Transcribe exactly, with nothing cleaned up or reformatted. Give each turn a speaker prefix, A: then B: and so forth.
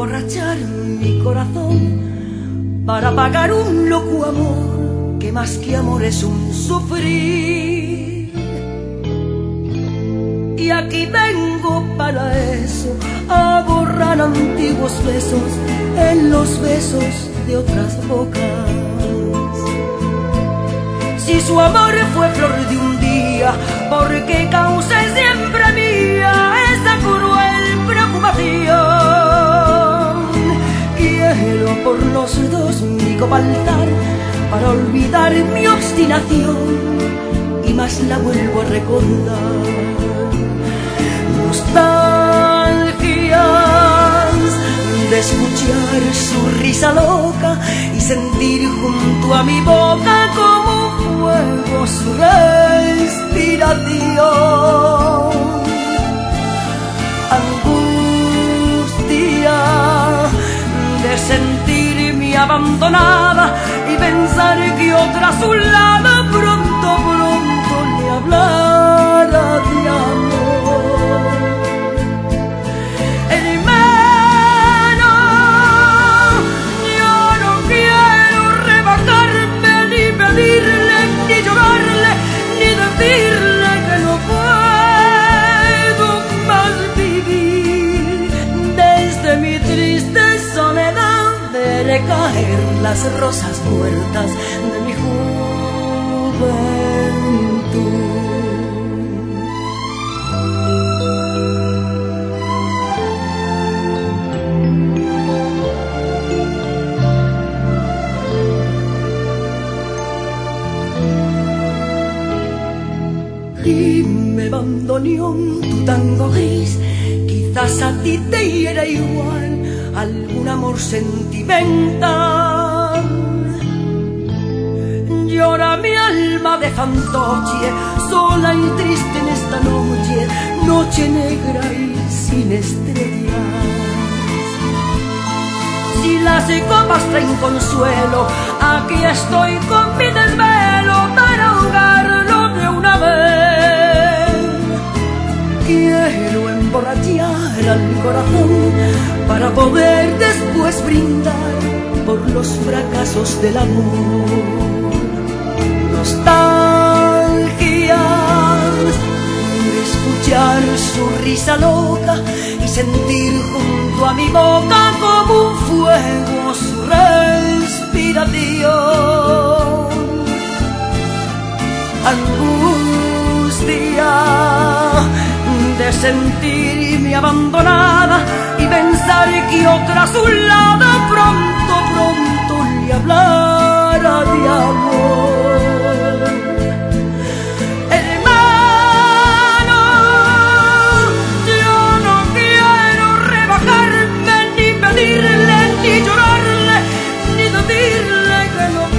A: emborrachar mi corazón para pagar un loco amor que más que amor es un sufrir. Y aquí vengo para eso, a borrar antiguos besos en los besos de otras bocas. Si su amor fue flor de un día, ¿por qué causé siempre mía esa cruel preocupación? Quiero por los dos mi copa altar para olvidar mi obstinación y más la vuelvo a recordar. Nostalgias de escuchar su risa loca y sentir junto a mi boca como fuego su respiración. Angustia de sentirme abandonada y pensar que otra a su lado pronto, pronto le hablara de amor. Ni llorarle, ni decirle que no puedo más vivir. Desde mi triste soledad veré caer las rosas muertas de mi juventud. Dime, bandoneón, tu tango gris, quizás a ti te hiera igual algún amor sentimental. Llora mi alma de fantoche, sola y triste en esta noche, noche negra y sin estrellas. Si las copas traen consuelo, aquí estoy con mi desvelo para ahogarlo de una vez. Quiero emborrachar al corazón para poder después brindar por los fracasos del amor. Nostalgias de escuchar su risa loca y sentir junto a mi boca como un fuego su respiración. Angustia de sentirme abandonada y pensar que otra a su lado pronto, pronto le hablara de amor. Hermano, yo no quiero rebajarme, ni pedirle, ni llorarle, ni decirle que no